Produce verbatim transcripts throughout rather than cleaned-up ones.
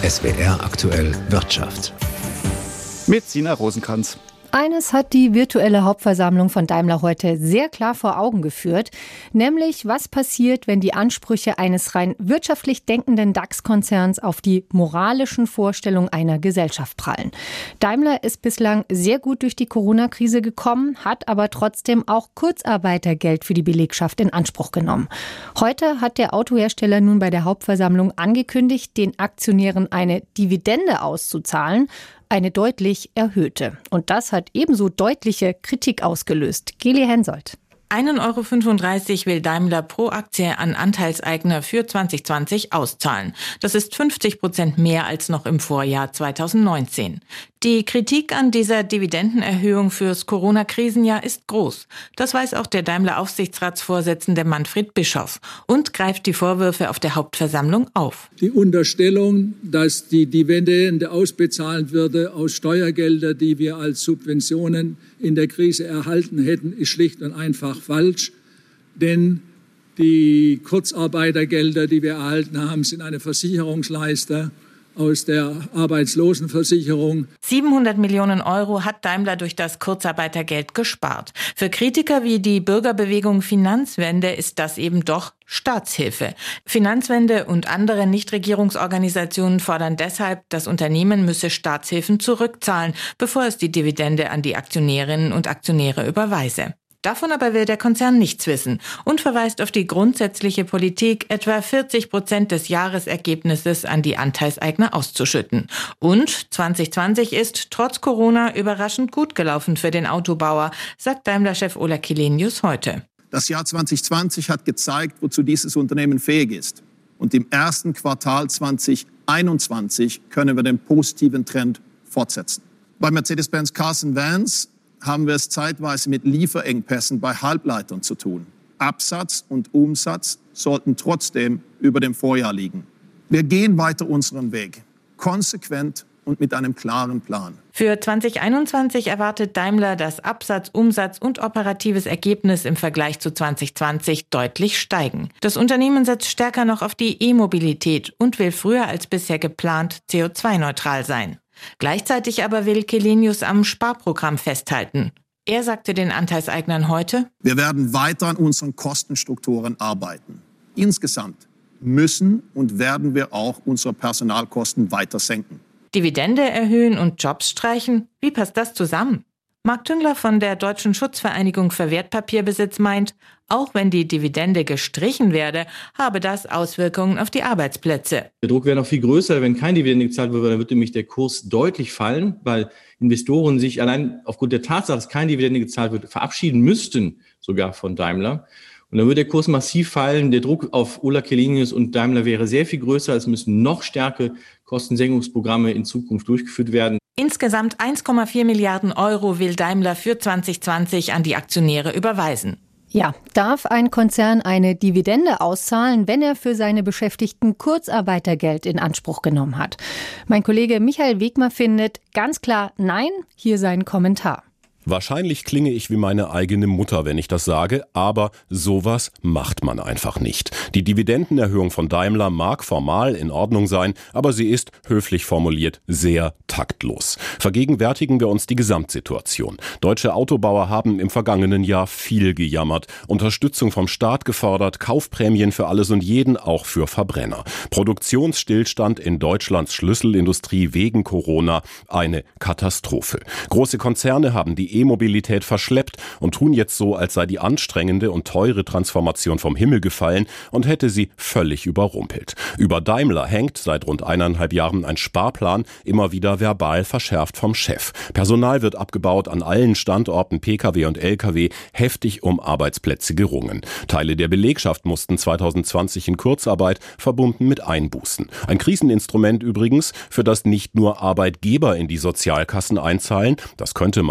S W R aktuell Wirtschaft. Mit Sina Rosenkranz. Eines hat die virtuelle Hauptversammlung von Daimler heute sehr klar vor Augen geführt, nämlich was passiert, wenn die Ansprüche eines rein wirtschaftlich denkenden DAX-Konzerns auf die moralischen Vorstellungen einer Gesellschaft prallen. Daimler ist bislang sehr gut durch die Corona-Krise gekommen, hat aber trotzdem auch Kurzarbeitergeld für die Belegschaft in Anspruch genommen. Heute hat der Autohersteller nun bei der Hauptversammlung angekündigt, den Aktionären eine Dividende auszuzahlen, eine deutlich erhöhte. Und das hat ebenso deutliche Kritik ausgelöst. Geli Hensoldt. ein Euro fünfunddreißig will Daimler pro Aktie an Anteilseigner für zwanzig zwanzig auszahlen. Das ist fünfzig Prozent mehr als noch im Vorjahr zweitausendneunzehn. Die Kritik an dieser Dividendenerhöhung fürs Corona-Krisenjahr ist groß. Das weiß auch der Daimler-Aufsichtsratsvorsitzende Manfred Bischoff und greift die Vorwürfe auf der Hauptversammlung auf. Die Unterstellung, dass die Dividende ausbezahlt würde aus Steuergeldern, die wir als Subventionen in der Krise erhalten hätten, ist schlicht und einfach falsch. Denn die Kurzarbeitergelder, die wir erhalten haben, sind eine Versicherungsleister aus der Arbeitslosenversicherung. siebenhundert Millionen Euro hat Daimler durch das Kurzarbeitergeld gespart. Für Kritiker wie die Bürgerbewegung Finanzwende ist das eben doch Staatshilfe. Finanzwende und andere Nichtregierungsorganisationen fordern deshalb, das Unternehmen müsse Staatshilfen zurückzahlen, bevor es die Dividende an die Aktionärinnen und Aktionäre überweise. Davon aber will der Konzern nichts wissen und verweist auf die grundsätzliche Politik, etwa vierzig Prozent des Jahresergebnisses an die Anteilseigner auszuschütten. Und zwanzig zwanzig ist trotz Corona überraschend gut gelaufen für den Autobauer, sagt Daimler-Chef Ola Källenius heute. Das Jahr zwanzig zwanzig hat gezeigt, wozu dieses Unternehmen fähig ist. Und im ersten Quartal zwanzig einundzwanzig können wir den positiven Trend fortsetzen. Bei Mercedes-Benz Cars and Vans haben wir es zeitweise mit Lieferengpässen bei Halbleitern zu tun. Absatz und Umsatz sollten trotzdem über dem Vorjahr liegen. Wir gehen weiter unseren Weg, konsequent und mit einem klaren Plan. Für zwanzig einundzwanzig erwartet Daimler, dass Absatz, Umsatz und operatives Ergebnis im Vergleich zu zwanzig zwanzig deutlich steigen. Das Unternehmen setzt stärker noch auf die E-Mobilität und will früher als bisher geplant C O zwei neutral sein. Gleichzeitig aber will Källenius am Sparprogramm festhalten. Er sagte den Anteilseignern heute: Wir werden weiter an unseren Kostenstrukturen arbeiten. Insgesamt müssen und werden wir auch unsere Personalkosten weiter senken. Dividende erhöhen und Jobs streichen? Wie passt das zusammen? Marc Tüngler von der Deutschen Schutzvereinigung für Wertpapierbesitz meint, auch wenn die Dividende gestrichen werde, habe das Auswirkungen auf die Arbeitsplätze. Der Druck wäre noch viel größer, wenn keine Dividende gezahlt würde, dann würde nämlich der Kurs deutlich fallen, weil Investoren sich allein aufgrund der Tatsache, dass keine Dividende gezahlt wird, verabschieden müssten, sogar von Daimler. Und dann würde der Kurs massiv fallen. Der Druck auf Ola Källenius und Daimler wäre sehr viel größer. Es müssen noch stärkere Kostensenkungsprogramme in Zukunft durchgeführt werden. Insgesamt eins Komma vier Milliarden Euro will Daimler für zwanzig zwanzig an die Aktionäre überweisen. Ja, darf ein Konzern eine Dividende auszahlen, wenn er für seine Beschäftigten Kurzarbeitergeld in Anspruch genommen hat? Mein Kollege Michael Wegmer findet ganz klar nein. Hier sein Kommentar. Wahrscheinlich klinge ich wie meine eigene Mutter, wenn ich das sage, aber sowas macht man einfach nicht. Die Dividendenerhöhung von Daimler mag formal in Ordnung sein, aber sie ist, höflich formuliert, sehr taktlos. Vergegenwärtigen wir uns die Gesamtsituation. Deutsche Autobauer haben im vergangenen Jahr viel gejammert, Unterstützung vom Staat gefordert, Kaufprämien für alles und jeden, auch für Verbrenner. Produktionsstillstand in Deutschlands Schlüsselindustrie wegen Corona, eine Katastrophe. Große Konzerne haben die E-Mobilität verschleppt und tun jetzt so, als sei die anstrengende und teure Transformation vom Himmel gefallen und hätte sie völlig überrumpelt. Über Daimler hängt seit rund eineinhalb Jahren ein Sparplan, immer wieder verbal verschärft vom Chef. Personal wird abgebaut, an allen Standorten Pkw und Lkw, heftig um Arbeitsplätze gerungen. Teile der Belegschaft mussten zwanzig zwanzig in Kurzarbeit, verbunden mit Einbußen. Ein Kriseninstrument übrigens, für das nicht nur Arbeitgeber in die Sozialkassen einzahlen, das könnte man meinen,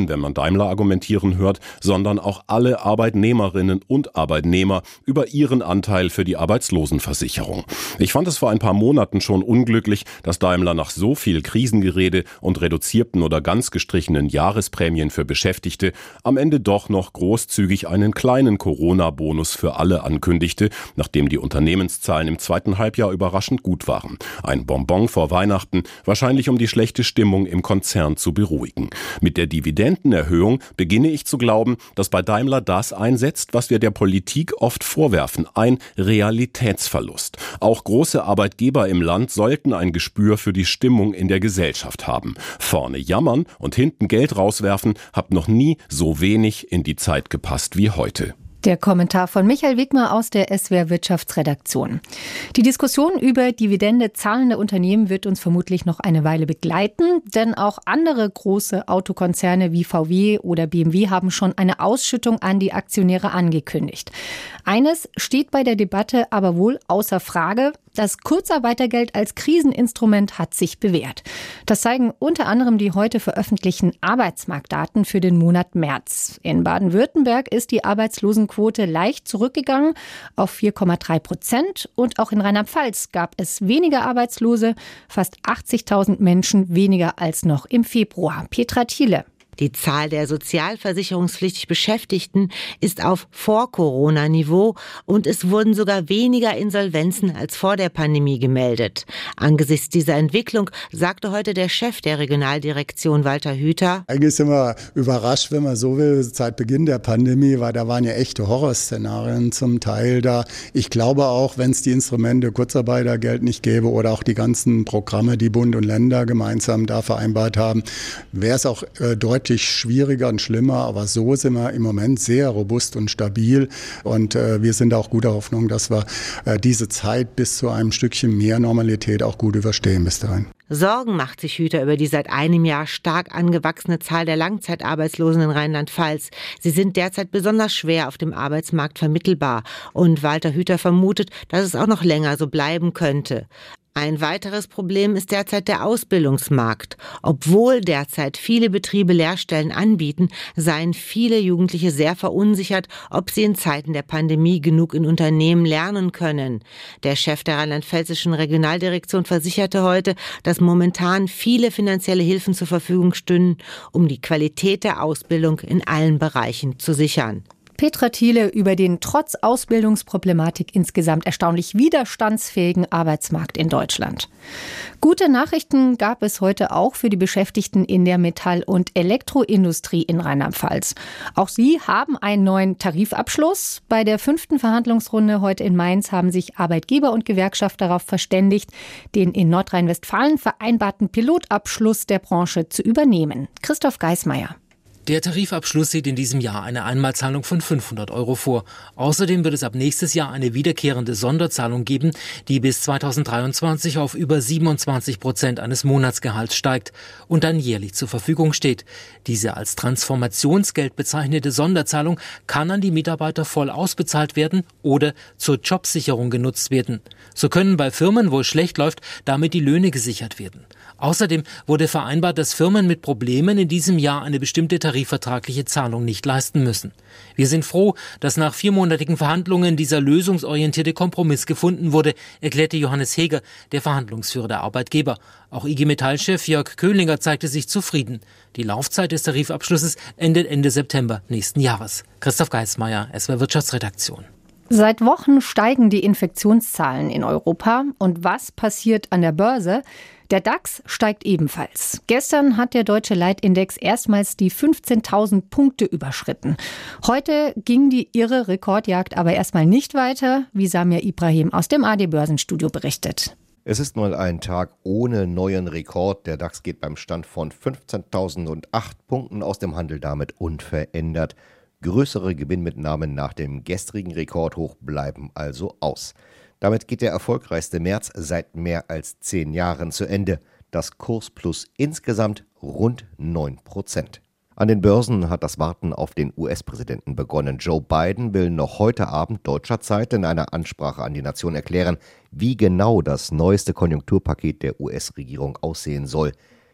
allein, wenn man Daimler argumentieren hört, sondern auch alle Arbeitnehmerinnen und Arbeitnehmer über ihren Anteil für die Arbeitslosenversicherung. Ich fand es vor ein paar Monaten schon unglücklich, dass Daimler nach so viel Krisengerede und reduzierten oder ganz gestrichenen Jahresprämien für Beschäftigte am Ende doch noch großzügig einen kleinen Corona-Bonus für alle ankündigte, nachdem die Unternehmenszahlen im zweiten Halbjahr überraschend gut waren. Ein Bonbon vor Weihnachten, wahrscheinlich um die schlechte Stimmung im Konzern zu beruhigen. Mit der Dividendenerhöhung beginne ich zu glauben, dass bei Daimler das einsetzt, was wir der Politik oft vorwerfen, ein Realitätsverlust. Auch große Arbeitgeber im Land sollten ein Gespür für die Stimmung in der Gesellschaft haben. Vorne jammern und hinten Geld rauswerfen, hat noch nie so wenig in die Zeit gepasst wie heute. Der Kommentar von Michael Wigmer aus der S W R Wirtschaftsredaktion. Die Diskussion über Dividende zahlende Unternehmen wird uns vermutlich noch eine Weile begleiten, denn auch andere große Autokonzerne wie V W oder B M W haben schon eine Ausschüttung an die Aktionäre angekündigt. Eines steht bei der Debatte aber wohl außer Frage: Das Kurzarbeitergeld als Kriseninstrument hat sich bewährt. Das zeigen unter anderem die heute veröffentlichten Arbeitsmarktdaten für den Monat März. In Baden-Württemberg ist die Arbeitslosenquote leicht zurückgegangen auf vier Komma drei Prozent. Und auch in Rheinland-Pfalz gab es weniger Arbeitslose, fast achtzigtausend Menschen weniger als noch im Februar. Petra Thiele. Die Zahl der sozialversicherungspflichtig Beschäftigten ist auf Vor-Corona-Niveau und es wurden sogar weniger Insolvenzen als vor der Pandemie gemeldet. Angesichts dieser Entwicklung sagte heute der Chef der Regionaldirektion Walter Hüther: Eigentlich sind wir überrascht, wenn man so will, seit Beginn der Pandemie, weil da waren ja echte Horrorszenarien zum Teil da. Ich glaube auch, wenn es die Instrumente Kurzarbeitergeld nicht gäbe oder auch die ganzen Programme, die Bund und Länder gemeinsam da vereinbart haben, wäre es auch äh, deutlich schwieriger und schlimmer, aber so sind wir im Moment sehr robust und stabil und äh, wir sind auch guter Hoffnung, dass wir äh, diese Zeit bis zu einem Stückchen mehr Normalität auch gut überstehen bis dahin. Sorgen macht sich Hüther über die seit einem Jahr stark angewachsene Zahl der Langzeitarbeitslosen in Rheinland-Pfalz. Sie sind derzeit besonders schwer auf dem Arbeitsmarkt vermittelbar und Walter Hüther vermutet, dass es auch noch länger so bleiben könnte. Ein weiteres Problem ist derzeit der Ausbildungsmarkt. Obwohl derzeit viele Betriebe Lehrstellen anbieten, seien viele Jugendliche sehr verunsichert, ob sie in Zeiten der Pandemie genug in Unternehmen lernen können. Der Chef der rheinland-pfälzischen Regionaldirektion versicherte heute, dass momentan viele finanzielle Hilfen zur Verfügung stünden, um die Qualität der Ausbildung in allen Bereichen zu sichern. Petra Thiele über den trotz Ausbildungsproblematik insgesamt erstaunlich widerstandsfähigen Arbeitsmarkt in Deutschland. Gute Nachrichten gab es heute auch für die Beschäftigten in der Metall- und Elektroindustrie in Rheinland-Pfalz. Auch sie haben einen neuen Tarifabschluss. Bei der fünften Verhandlungsrunde heute in Mainz haben sich Arbeitgeber und Gewerkschaft darauf verständigt, den in Nordrhein-Westfalen vereinbarten Pilotabschluss der Branche zu übernehmen. Christoph Geismeier. Der Tarifabschluss sieht in diesem Jahr eine Einmalzahlung von fünfhundert Euro vor. Außerdem wird es ab nächstes Jahr eine wiederkehrende Sonderzahlung geben, die bis zweitausenddreiundzwanzig auf über siebenundzwanzig Prozent eines Monatsgehalts steigt und dann jährlich zur Verfügung steht. Diese als Transformationsgeld bezeichnete Sonderzahlung kann an die Mitarbeiter voll ausbezahlt werden oder zur Jobsicherung genutzt werden. So können bei Firmen, wo es schlecht läuft, damit die Löhne gesichert werden. Außerdem wurde vereinbart, dass Firmen mit Problemen in diesem Jahr eine bestimmte tarifvertragliche Zahlung nicht leisten müssen. Wir sind froh, dass nach viermonatigen Verhandlungen dieser lösungsorientierte Kompromiss gefunden wurde, erklärte Johannes Heger, der Verhandlungsführer der Arbeitgeber. Auch I G Metall-Chef Jörg Köhlinger zeigte sich zufrieden. Die Laufzeit des Tarifabschlusses endet Ende September nächsten Jahres. Christoph Geismeier, S W R Wirtschaftsredaktion. Seit Wochen steigen die Infektionszahlen in Europa. Und was passiert an der Börse? Der DAX steigt ebenfalls. Gestern hat der deutsche Leitindex erstmals die fünfzehntausend Punkte überschritten. Heute ging die irre Rekordjagd aber erstmal nicht weiter, wie Samir Ibrahim aus dem A D Börsenstudio berichtet. Es ist mal ein Tag ohne neuen Rekord. Der DAX geht beim Stand von fünfzehntausendacht Punkten aus dem Handel damit unverändert. Größere Gewinnmitnahmen nach dem gestrigen Rekordhoch bleiben also aus. Damit geht der erfolgreichste März seit mehr als zehn Jahren zu Ende. Das Kursplus insgesamt rund neun Prozent. An den Börsen hat das Warten auf den U S-Präsidenten begonnen. Joe Biden will noch heute Abend deutscher Zeit in einer Ansprache an die Nation erklären, wie genau das neueste Konjunkturpaket der U S-Regierung aussehen soll.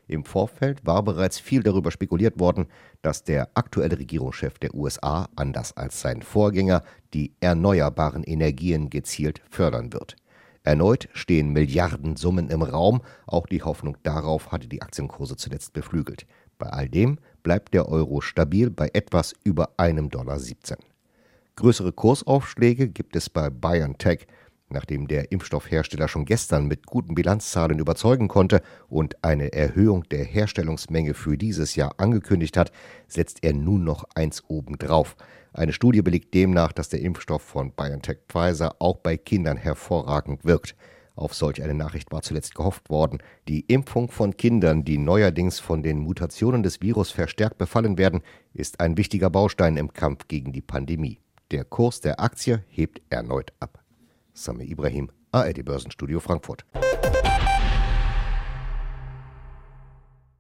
Im Vorfeld war bereits viel darüber spekuliert worden, dass der aktuelle Regierungschef der U S A, anders als sein Vorgänger, die erneuerbaren Energien gezielt fördern wird. Erneut stehen Milliardensummen im Raum. Auch die Hoffnung darauf hatte die Aktienkurse zuletzt beflügelt. Bei all dem bleibt der Euro stabil bei etwas über einem Dollar siebzehn. Größere Kursaufschläge gibt es bei BioNTech. Nachdem der Impfstoffhersteller schon gestern mit guten Bilanzzahlen überzeugen konnte und eine Erhöhung der Herstellungsmenge für dieses Jahr angekündigt hat, setzt er nun noch eins obendrauf. Eine Studie belegt demnach, dass der Impfstoff von BioNTech Pfizer auch bei Kindern hervorragend wirkt. Auf solch eine Nachricht war zuletzt gehofft worden. Die Impfung von Kindern, die neuerdings von den Mutationen des Virus verstärkt befallen werden, ist ein wichtiger Baustein im Kampf gegen die Pandemie. Der Kurs der Aktie hebt erneut ab. Samir Ibrahim, A R D Börsenstudio Frankfurt.